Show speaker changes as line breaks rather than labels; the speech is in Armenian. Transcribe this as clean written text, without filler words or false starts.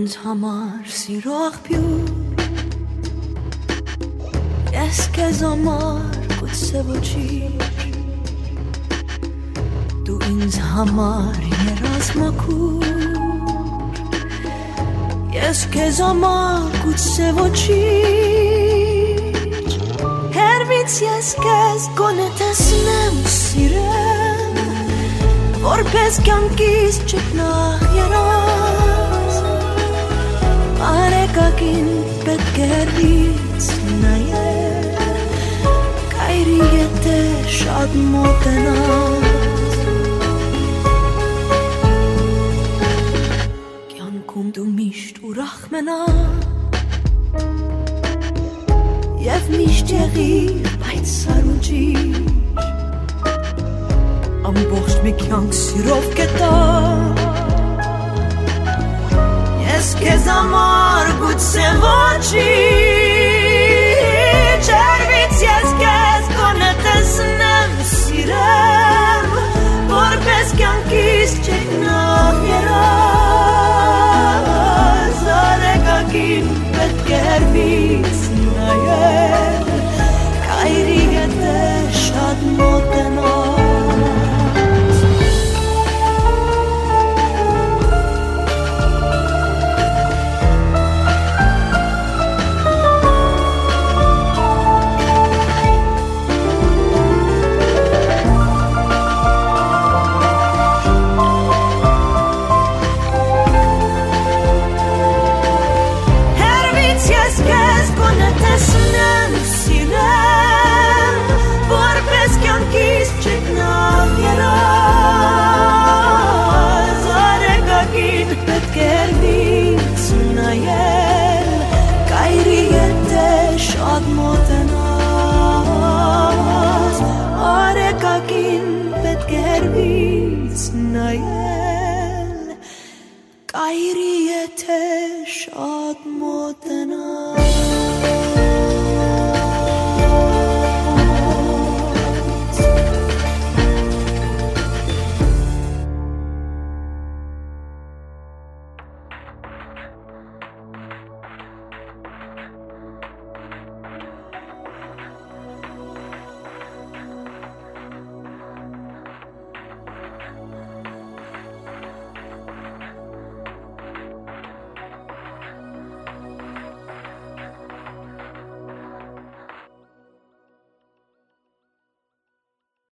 ինձ համար սիրո աղբյուր, ես քեզ համար գուցե ոչինչ, դու ինձ համար երազմաքուր, ես քեզ համար գուցե ոչինչ, հերվից ես քեզ գոնե տեսնեմ ու սիրեմ, որպես կյանքիս ճգնախ երազ, արեկակին պետք է հեռվից նայել, կայրի եթե շատ մոտենաս, կյանքում դու միշտ ուրախ մնա, և միշտ եղիր պայծառ ու ճիշտ, ամբողջ մի կյանք սիրով կետա, ես քեզ համար գուցե ոչինչ, հերվից ես քեզ գոնե տեսնեմ ու սիրեմ, որպես կյանքիս ճգնախ երազ, արեկակին պետք է հեռվից նայել, կայրի եթե շատ մոտենաս, Կայրի եթե շատ մոտենաս